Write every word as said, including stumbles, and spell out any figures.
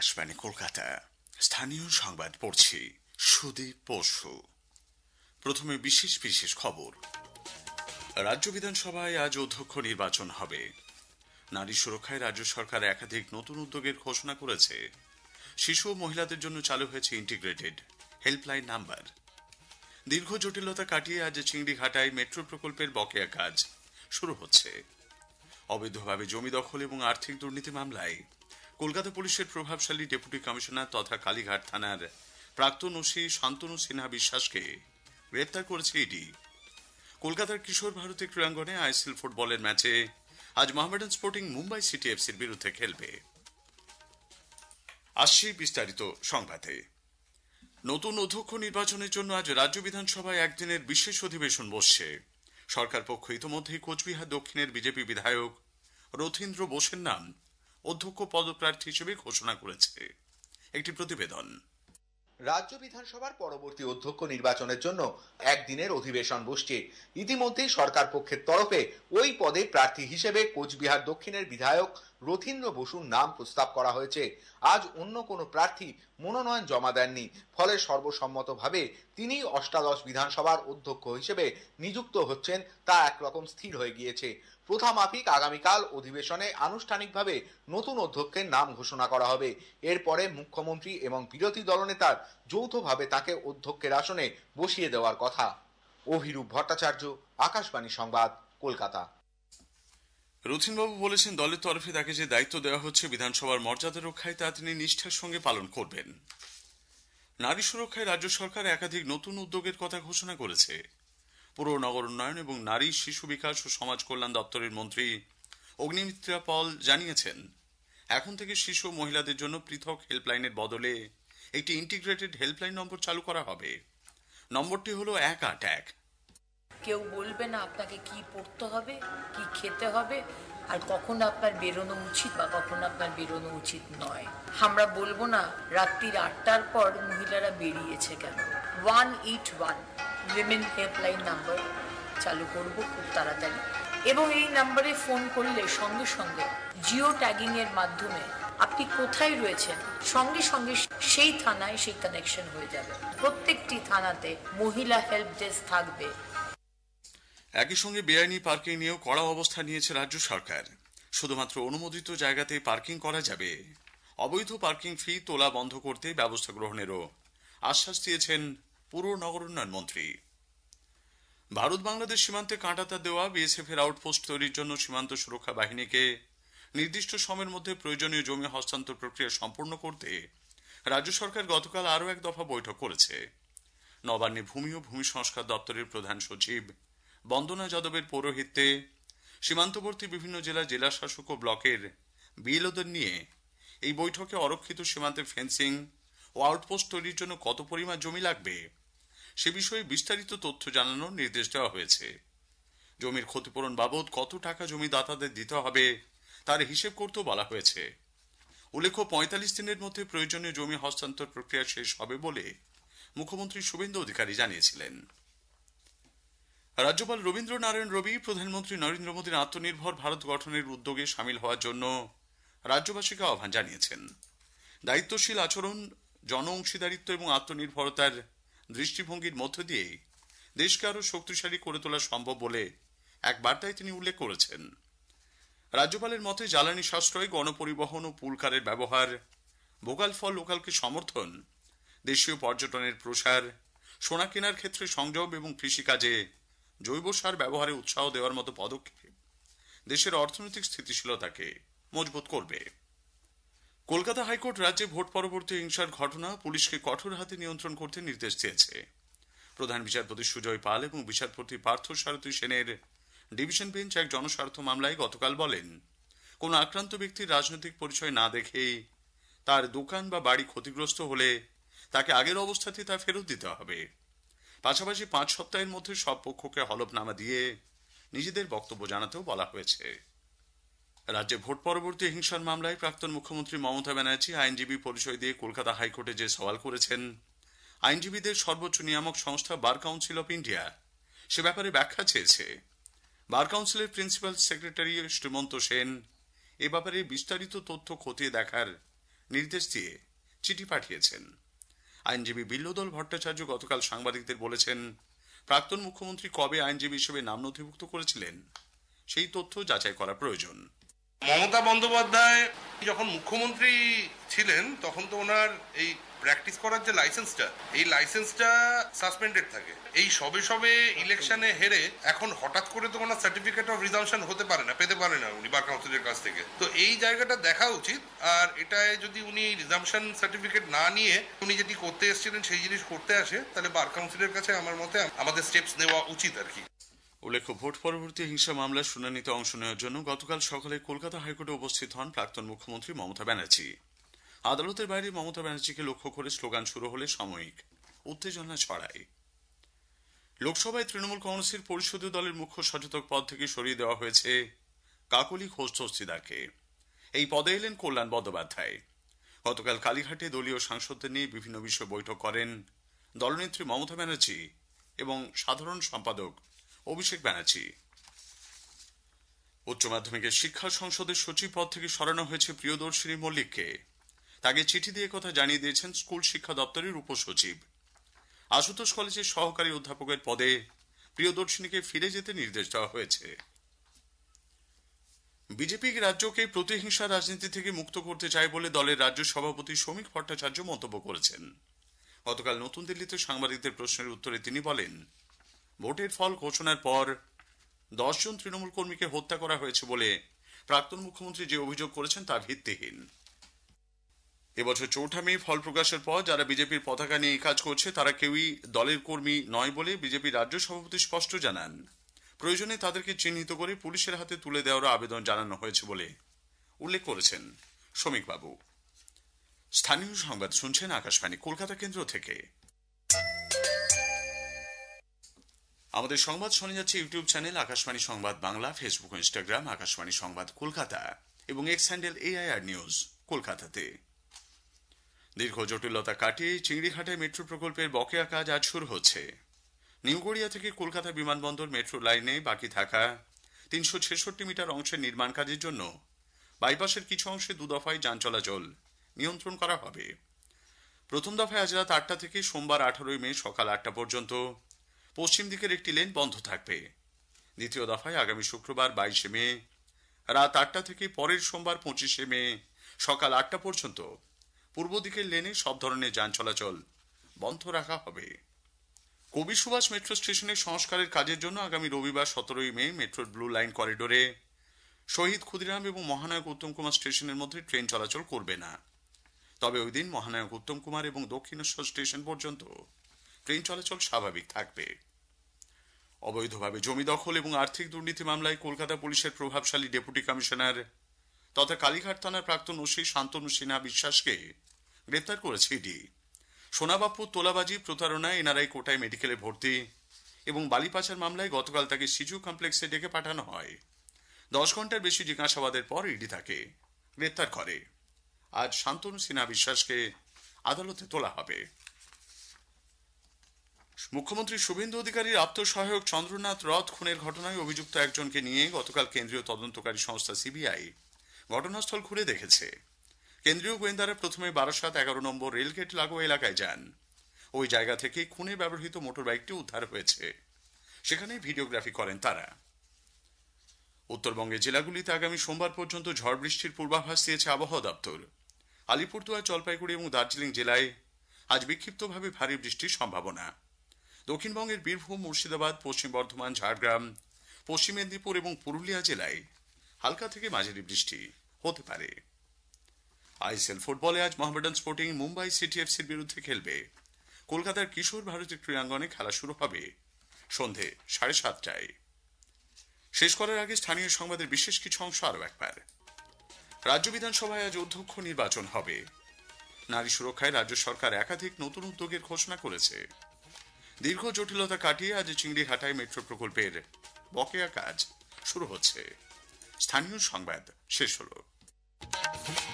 আকাশবাণী কলকাতা স্থানীয় সংবাদ পড়ছি সুদীপ বসু। প্রথমে বিশেষ বিশেষ খবর। রাজ্য বিধানসভায় আজ অধ্যক্ষ নির্বাচন হবে। নারী সুরক্ষায় রাজ্য সরকার একাধিক নতুন উদ্যোগের ঘোষণা করেছে। শিশু ও মহিলাদের জন্য চালু হয়েছে ইন্টিগ্রেটেড হেল্পলাইন নাম্বার। দীর্ঘ জটিলতা কাটিয়ে আজ চিংড়িঘাটায় মেট্রো প্রকল্পের বকেয়া কাজ শুরু হচ্ছে। অবৈধভাবে জমি দখল এবং আর্থিক দুর্নীতি মামলায় কলকাতা পুলিশের প্রভাবশালী ডেপুটি কমিশনার তথা কালীঘাট থানার প্রাক্তন ওসি শান্তনু সিনহা বিশ্বাসকে গ্রেপ্তার করেছে ইডি। কলকাতার কিশোর ভারতী ক্রীড়াঙ্গনে আইএসএল ফুটবলের ম্যাচে আজ মোহামেডান স্পোর্টিং মুম্বাই সিটি এফসির বিরুদ্ধে খেলবে। আসছি বিস্তারিত সংবাদে। নতুন অধ্যক্ষ নির্বাচনের জন্য আজ রাজ্য বিধানসভায় একদিনের বিশেষ অধিবেশন বসছে। সরকার পক্ষ ইতিমধ্যেই কোচবিহার দক্ষিণের বিজেপি বিধায়ক রথীন্দ্র বোসের নাম অধ্যক্ষ পদপ্রার্থী হিসেবে ঘোষণা করেছে। একটি প্রতিবেদন। রাজ্য বিধানসভার পরবর্তী অধ্যক্ষ নির্বাচনের জন্য একদিনের অধিবেশন বসছে। ইতিমধ্যেই সরকার পক্ষের তরফে ওই পদে প্রার্থী হিসেবে কোচবিহার দক্ষিণের বিধায়ক রথীন্দ্র বসুর নাম প্রস্তাব করা হয়েছে। আজ অন্য কোনো প্রার্থী মনোনয়ন জমা দেননি, ফলে সর্বসম্মতভাবে তিনি অষ্টাদশ বিধানসভার অধ্যক্ষ হিসেবে নিযুক্ত হচ্ছেন তা একরকম স্থির হয়ে গিয়েছে। প্রথা মাফিক আগামীকাল অধিবেশনে আনুষ্ঠানিকভাবে নতুন অধ্যক্ষের নাম ঘোষণা করা হবে। এরপরে মুখ্যমন্ত্রী এবং বিরোধী দলনেতার যৌথভাবে তাকে অধ্যক্ষের আসনে বসিয়ে দেওয়ার কথা। অভিরূপ ভট্টাচার্য, আকাশবাণী সংবাদ, কলকাতা। রথীনবাবু বলেছেন, দলের তরফে তাকে যে দায়িত্ব দেওয়া হচ্ছে বিধানসভার মর্যাদা রক্ষায় তা তিনি নিষ্ঠার সঙ্গে পালন করবেন। নারী সুরক্ষায় রাজ্য সরকার একাধিক নতুন উদ্যোগের কথা ঘোষণা করেছে। পুর নগর উন্নয়ন এবং নারী শিশু বিকাশ ও সমাজ কল্যাণ দপ্তরের মন্ত্রী অগ্নিমিত্রা পল জানিয়েছেন, এখন থেকে শিশু ও মহিলাদের জন্য পৃথক হেল্পলাইনের বদলে একটি ইন্টিগ্রেটেড হেল্পলাইন নম্বর চালু করা হবে। নম্বরটি হলো এক আট এক। কেউ বলবে না আপনাকে কি পড়তে হবে, কি খেতে হবে, আর কখন আপনার বেরোনো উচিত বা কখন আপনার বেরোনো উচিত নয়। আমরা বলবো না রাত্রির আটটার পর মহিলারা বেরিয়েছে কেন। One eight one women helpline number চালু করবো খুব তাড়াতাড়ি, এবং এই নাম্বারে ফোন করলে সঙ্গে সঙ্গে জিও ট্যাগিং এর মাধ্যমে আপনি কোথায় রয়েছেন সঙ্গে সঙ্গে সেই থানায় সেই কানেকশন হয়ে যাবে। প্রত্যেকটি থানাতে মহিলা হেল্প ডেস্ক থাকবে। একই সঙ্গে বেআইনি পার্কিং নিয়েও কড়া অবস্থা নিয়েছে রাজ্য সরকার। শুধুমাত্র অনুমোদিত জায়গাতেই পার্কিং করা যাবে। অবৈধ পার্কিং ফি তোলা বন্ধ করতে ব্যবস্থা গ্রহণেরও আশ্বাস দিয়েছেন পুর নগর উন্নয়ন মন্ত্রী। ভারত বাংলাদেশ সীমান্তে কাঁটাতার দেওয়া বিএসএফ এর আউটপোস্ট তৈরির জন্য সীমান্ত সুরক্ষা বাহিনীকে নির্দিষ্ট সময়ের মধ্যে প্রয়োজনীয় জমি হস্তান্তর প্রক্রিয়া সম্পূর্ণ করতে রাজ্য সরকার গতকাল আরও এক দফা বৈঠক করেছে। নবান্নে ভূমি ও ভূমি সংস্কার দপ্তরের প্রধান সচিব বন্দনা যাদবের পৌরোহিত্যে সীমান্তবর্তী বিভিন্ন জেলা জেলা শাসক ও ব্লকের বিএলওদের নিয়ে এই বৈঠকে অরক্ষিত সীমান্তে ফেন্সিং ও আউটপোস্ট তৈরির জন্য কত পরিমাণ জমি লাগবে সে বিষয়ে বিস্তারিত তথ্য জানানোর নির্দেশ দেওয়া হয়েছে। জমির ক্ষতিপূরণ বাবদ কত টাকা জমিদাতাদের দিতে হবে তার হিসেব করতেও বলা হয়েছে। উল্লেখ্য, পঁয়তাল্লিশ দিনের মধ্যে প্রয়োজনীয় জমি হস্তান্তর প্রক্রিয়া শেষ হবে বলে মুখ্যমন্ত্রী শুভেন্দু অধিকারী জানিয়েছিলেন। রাজ্যপাল রবীন্দ্র নারায়ণ রবি প্রধানমন্ত্রী নরেন্দ্র মোদীর আত্মনির্ভর ভারত গঠনের উদ্যোগে সামিল হওয়ার জন্য রাজ্যবাসীকে আহ্বান জানিয়েছেন। দায়িত্বশীল আচরণ, জন অংশীদারিত্ব এবং আত্মনির্ভরতার দৃষ্টিভঙ্গির মধ্য দিয়ে দেশকে আরো শক্তিশালী করে তোলা সম্ভব বলে এক বার্তায় তিনি উল্লেখ করেছেন। রাজ্যপালের মতে জ্বালানি সাশ্রয়, গণপরিবহন ও পুলকারের ব্যবহার, ভোকাল ফর লোকালকে সমর্থন, দেশীয় পর্যটনের প্রসার, সোনা কেনার ক্ষেত্রে সংযম এবং কৃষিকাজে জৈব সার ব্যবহারে উৎসাহ দেওয়ার মতো পদক্ষেপ দেশের অর্থনৈতিক স্থিতিশীলতাকে মজবুত করবে। কলকাতা হাইকোর্ট রাজ্যে ভোট পরবর্তী হিংসার ঘটনা পুলিশকে কঠোর হাতে নিয়ন্ত্রণ করতে নির্দেশ দিয়েছে। প্রধান বিচারপতি সুজয় পাল এবং বিচারপতি পার্থ সারথী সেনের ডিভিশন বেঞ্চ এক জনস্বার্থ মামলায় গতকাল বলেন, কোন আক্রান্ত ব্যক্তির রাজনৈতিক পরিচয় না দেখেই তার দোকান বা বাড়ি ক্ষতিগ্রস্ত হলে তাকে আগের অবস্থাতে তা ফেরত দিতে হবে। পাশাপাশি পাঁচ সপ্তাহের মধ্যে সব পক্ষকে হলফনামা দিয়ে নিজেদের বক্তব্য জানাতেও বলা হয়েছে। রাজ্যে ভোট পরবর্তী হিংসার মামলায় প্রাক্তন মুখ্যমন্ত্রী মমতা ব্যানার্জি আইনজীবী পরিচয় দিয়ে কলকাতা হাইকোর্টে যে সওয়াল করেছেন, আইনজীবীদের সর্বোচ্চ নিয়ামক সংস্থা বার কাউন্সিল অফ ইন্ডিয়া সে ব্যাপারে ব্যাখ্যা চেয়েছে। বার কাউন্সিলের প্রিন্সিপাল সেক্রেটারি শ্রীমন্ত সেন এ ব্যাপারে বিস্তারিত তথ্য খতিয়ে দেখার নির্দেশ দিয়ে চিঠি পাঠিয়েছেন। আইনজীবী বিল্লদল ভট্টাচার্য গতকাল সাংবাদিকদের বলেছেন, প্রাক্তন মুখ্যমন্ত্রী কবে আইনজীবী হিসেবে নাম নথিভুক্ত করেছিলেন সেই তথ্য যাচাই করা প্রয়োজন। মমতা বন্দ্যোপাধ্যায় যখন মুখ্যমন্ত্রী ছিলেন তখন তো ওনার এই প্র্যাকটিস করার যে লাইসেন্সটা, এই লাইসেন্সটা সাসপেন্ডেড থাকে। এই সবে সবে ইলেকশনে হেরে এখন হঠাৎ করে তো ওনার সার্টিফিকেট অফ রিজাম্পশন হতে পারে না, পেতে পারে না উনি বার কাউন্সিলের কাছ থেকে। তো এই জায়গাটা দেখা উচিত। আর এটায় যদি উনি রিজাম্পশন সার্টিফিকেট না নিয়ে উনি যেটি করতে এসেছিলেন সেই জিনিস করতে আসে, তাহলে বার কাউন্সিলের কাছে আমার মতে আমাদের স্টেপস নেওয়া উচিত আর কি। উল্লেখ্য, ভোট পরবর্তী হিংসা মামলার শুনানিতে অংশ নেওয়ার জন্য গতকাল সকালে কলকাতা হাইকোর্টে উপস্থিত হন প্রাক্তন মুখ্যমন্ত্রী মমতা ব্যানার্জি। আদালতের বাইরে মমতা ব্যানার্জিকে লক্ষ্য করে স্লোগান শুরু হলে সাময়িক উত্তেজনা ছড়ায়। লোকসভায় তৃণমূল কংগ্রেসের পরিষদীয় দলের মুখ্য সচেতক পদ থেকে সরিয়ে দেওয়া হয়েছে কাকলি ঘোষ দস্তিদারকে। এই পদে এলেন কল্যাণ বন্দ্যোপাধ্যায়। গতকাল কালীঘাটে দলীয় সাংসদদের নিয়ে বিভিন্ন বিষয়ে বৈঠক করেন দলনেত্রী মমতা ব্যানার্জি এবং সাধারণ সম্পাদক অভিষেক ব্যানার্জি। উচ্চ মাধ্যমিকের শিক্ষা সংসদের সচিব পদ থেকে সরানো হয়েছে প্রিয়দর্শিনী মল্লিককে। তাকে চিঠি দিয়ে কথা জানিয়ে দিয়েছেন স্কুল শিক্ষা দপ্তরের উপসচিব। আশুতোষ কলেজের সহকারী অধ্যাপকের পদে প্রিয়দর্শিনীকে ফিরে যেতে নির্দেশ দেওয়া হয়েছে। বিজেপি রাজ্যকে প্রতিহিংসা রাজনীতি থেকে মুক্ত করতে চায় বলে দলের রাজ্য সভাপতি শ্রমিক ভট্টাচার্য মন্তব্য করেছেন। গতকাল নতুন দিল্লিতে সাংবাদিকদের প্রশ্নের উত্তরে তিনি বলেন, ভোটের ফল ঘোষণার পর দশ জন তৃণমূল কর্মীকে হত্যা করা হয়েছে বলে প্রাক্তন মুখ্যমন্ত্রী যে অভিযোগ করেছেন তা ভিত্তিহীন। এবছর চৌঠা মে ফল প্রকাশের পর যারা বিজেপির পতাকা নিয়ে এই কাজ করছে তারা কেউই দলের কর্মী নয় বলে বিজেপির রাজ্য সভাপতি স্পষ্ট জানান। প্রয়োজনে তাদেরকে চিহ্নিত করে পুলিশের হাতে তুলে দেওয়ার আবেদন জানানো হয়েছে বলে উল্লেখ করেছেন শ্রমিকবাবু। স্থানীয় সংবাদ শুনছেন আকাশবাণী কলকাতা কেন্দ্র থেকে। আমাদের সংবাদ শোনা যাচ্ছে YouTube channel Akashvani Sangbad Bangla, Facebook ও ইনস্টাগ্রাম আকাশবাণী সংবাদ কলকাতা এবং এক্স হ্যান্ডেল এআইআর নিউজ কলকাতাতে। দীর্ঘ জটিলতা কাটিয়ে চিংড়িঘাটায় মেট্রো প্রকল্পের বকেয়া কাজ আজ শুরু হচ্ছে। নিউ গড়িয়া থেকে কলকাতা বিমানবন্দর মেট্রো লাইনে বাকি থাকা তিনশো ছেষট্টি মিটার অংশের নির্মাণ কাজের জন্য বাইপাসের কিছু অংশে দু দফায় যান চলাচল নিয়ন্ত্রণ করা হবে। প্রথম দফায় আজ রাত আটটা থেকে সোমবার আঠারোই মে সকাল আটটা পর্যন্ত পশ্চিম দিকের একটি লেন বন্ধ থাকবে। দ্বিতীয় দফায় আগামী শুক্রবার বাইশে মে রাত আটটা থেকে পরের সোমবার পঁচিশে মে সকাল আটটা পর্যন্ত পূর্ব দিকের লেনে সব ধরনের যান চলাচল বন্ধ রাখা হবে। কবি সুভাষ মেট্রো স্টেশনের সংস্কারের কাজের জন্য আগামী রবিবার সতেরোই মে মেট্রোর ব্লু লাইন করিডোরে শহীদ ক্ষুদিরাম এবং মহানায়ক উত্তম কুমার স্টেশনের মধ্যে ট্রেন চলাচল করবে না। তবে ওই দিন মহানায়ক উত্তম কুমার এবং দক্ষিণেশ্বর স্টেশন পর্যন্ত ট্রেন চলাচল স্বাভাবিক থাকবে। অবৈধভাবে জমি দখল এবং আর্থিক দুর্নীতি মামলায় কলকাতা পুলিশের প্রভাবশালী ডেপুটি কমিশনার তথা কালীঘাট থানার প্রাক্তন ওসি শান্তনু সিনহা বিশ্বাসকে গ্রেপ্তার করেছে ইডি। সোনাবাপুর তোলাবাজি, প্রতারণা, এনআরআই কোটায় মেডিকেলে ভর্তি এবং বালি পাচার মামলায় গতকাল তাকে সিজু কমপ্লেক্সে ডেকে পাঠানো হয়। দশ ঘন্টার বেশি জিজ্ঞাসাবাদের পর ইডি তাকে গ্রেপ্তার করে। আজ শান্তনু সিনহা বিশ্বাসকে আদালতে তোলা হবে। মুখ্যমন্ত্রী শুভেন্দু অধিকারীর আত্মসহায়ক চন্দ্রনাথ রথ খুনের ঘটনায় অভিযুক্ত একজনকে নিয়ে গতকাল কেন্দ্রীয় তদন্তকারী সংস্থা সিবিআই ঘটনাস্থল ঘুরে দেখেছে। কেন্দ্রীয় গোয়েন্দারা প্রথমে বারাসাত এগারো নম্বর রেলগেট লাগোয়া এলাকায় যান। ওই জায়গা থেকে খুনে ব্যবহৃত মোটর বাইকটি উদ্ধার হয়েছে, সেখানে ভিডিওগ্রাফি করেন তারা। উত্তরবঙ্গের জেলাগুলিতে আগামী সোমবার পর্যন্ত ঝড় বৃষ্টির পূর্বাভাস দিয়েছে আবহাওয়া দপ্তর। আলিপুরদুয়ার, জলপাইগুড়ি এবং দার্জিলিং জেলায় আজ বিক্ষিপ্তভাবে ভারী বৃষ্টির সম্ভাবনা। দক্ষিণবঙ্গের বীরভূম, মুর্শিদাবাদ, পশ্চিম বর্ধমান, ঝাড়গ্রাম, পশ্চিম মেদিনীপুর এবং পুরুলিয়া জেলায় হালকা থেকে মাঝারি বৃষ্টি হতে পারে। আইএসএল ফুটবলে আজ মোহামেডান স্পোর্টিং মুম্বাই সিটি এফসির বিরুদ্ধে খেলবে। কলকাতার কিশোর ভারতী ক্রীড়াঙ্গনে খেলা শুরু হবে সন্ধে সাড়ে সাতটায়। শেষ করার আগে স্থানীয় সংবাদের বিশেষ কিছু অংশ আরও একবার। রাজ্য বিধানসভায় আজ অধ্যক্ষ নির্বাচন হবে। নারী সুরক্ষায় রাজ্য সরকার একাধিক নতুন উদ্যোগের ঘোষণা করেছে। দীর্ঘ জটিলতা কাটিয়ে আজ চিংড়িঘাটায় মেট্রো প্রকল্পের বকেয়া কাজ শুরু হচ্ছে। স্থানীয় সংবাদ শেষ হলো।